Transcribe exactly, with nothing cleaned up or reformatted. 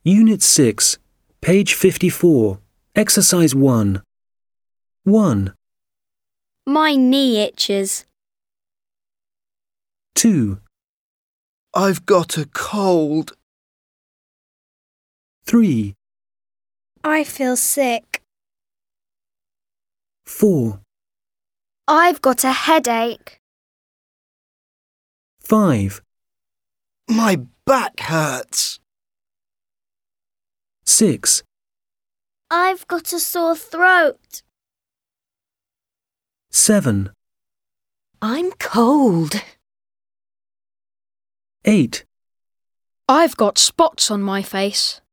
Unit six, page fifty-four, Exercise one. one, My knee itches. two, I've got a cold. three, I feel sick. four, I've got a headache. five, My back hurts. six, I've got a sore throat. seven, I'm cold. eight, I've got spots on my face.